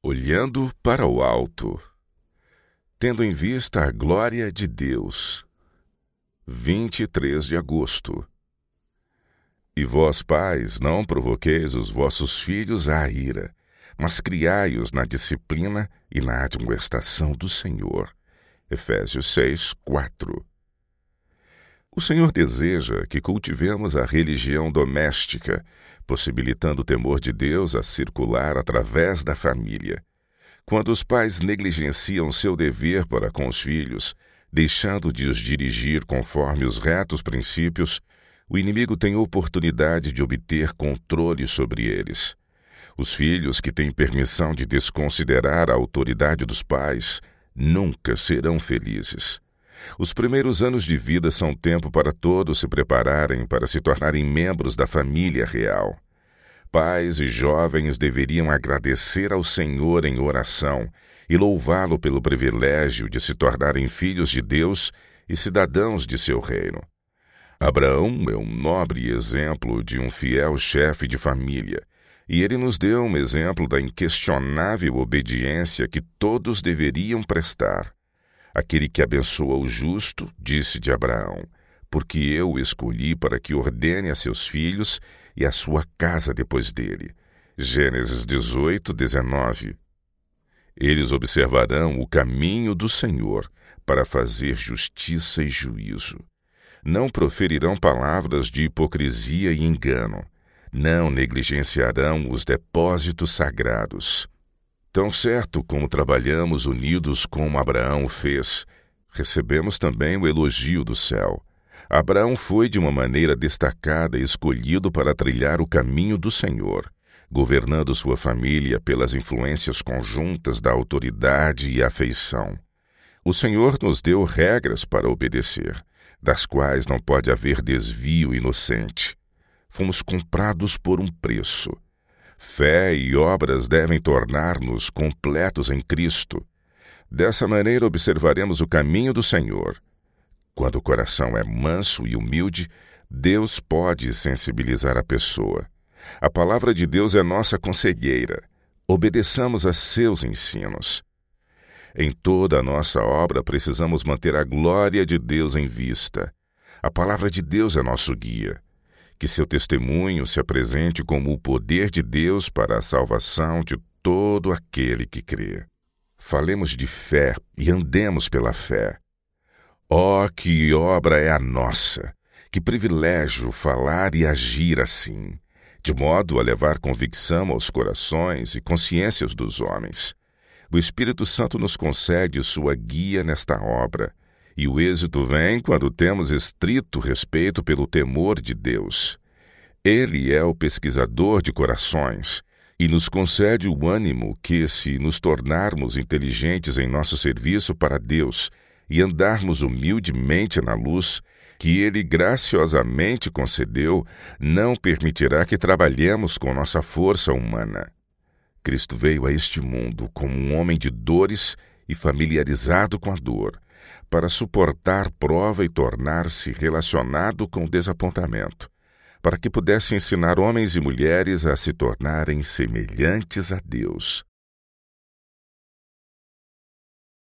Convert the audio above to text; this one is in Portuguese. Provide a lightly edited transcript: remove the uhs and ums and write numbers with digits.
Olhando para o alto, tendo em vista a glória de Deus. 23 de agosto. E vós, pais, não provoqueis os vossos filhos à ira, mas criai-os na disciplina e na admoestação do Senhor. Efésios 6, 4. O Senhor deseja que cultivemos a religião doméstica, possibilitando o temor de Deus a circular através da família. Quando os pais negligenciam seu dever para com os filhos, deixando de os dirigir conforme os retos princípios, o inimigo tem oportunidade de obter controle sobre eles. Os filhos que têm permissão de desconsiderar a autoridade dos pais nunca serão felizes. Os primeiros anos de vida são tempo para todos se prepararem para se tornarem membros da família real. Pais e jovens deveriam agradecer ao Senhor em oração e louvá-lo pelo privilégio de se tornarem filhos de Deus e cidadãos de seu reino. Abraão é um nobre exemplo de um fiel chefe de família, e ele nos deu um exemplo da inquestionável obediência que todos deveriam prestar. Aquele que abençoa o justo, disse de Abraão, porque eu o escolhi para que ordene a seus filhos e a sua casa depois dele. Gênesis 18, 19. Eles observarão o caminho do Senhor para fazer justiça e juízo. Não proferirão palavras de hipocrisia e engano. Não negligenciarão os depósitos sagrados. Tão certo como trabalhamos unidos como Abraão fez, recebemos também o elogio do céu. Abraão foi de uma maneira destacada escolhido para trilhar o caminho do Senhor, governando sua família pelas influências conjuntas da autoridade e afeição. O Senhor nos deu regras para obedecer, das quais não pode haver desvio inocente. Fomos comprados por um preço. Fé e obras devem tornar-nos completos em Cristo. Dessa maneira observaremos o caminho do Senhor. Quando o coração é manso e humilde, Deus pode sensibilizar a pessoa. A palavra de Deus é nossa conselheira. Obedeçamos a seus ensinos. Em toda a nossa obra precisamos manter a glória de Deus em vista. A palavra de Deus é nosso guia. Que seu testemunho se apresente como o poder de Deus para a salvação de todo aquele que crê. Falemos de fé e andemos pela fé. Oh, que obra é a nossa! Que privilégio falar e agir assim, de modo a levar convicção aos corações e consciências dos homens. O Espírito Santo nos concede sua guia nesta obra, e o êxito vem quando temos estrito respeito pelo temor de Deus. Ele é o pesquisador de corações e nos concede o ânimo que, se nos tornarmos inteligentes em nosso serviço para Deus e andarmos humildemente na luz que Ele graciosamente concedeu, não permitirá que trabalhemos com nossa força humana. Cristo veio a este mundo como um homem de dores e familiarizado com a dor, para suportar prova e tornar-se relacionado com o desapontamento, para que pudesse ensinar homens e mulheres a se tornarem semelhantes a Deus.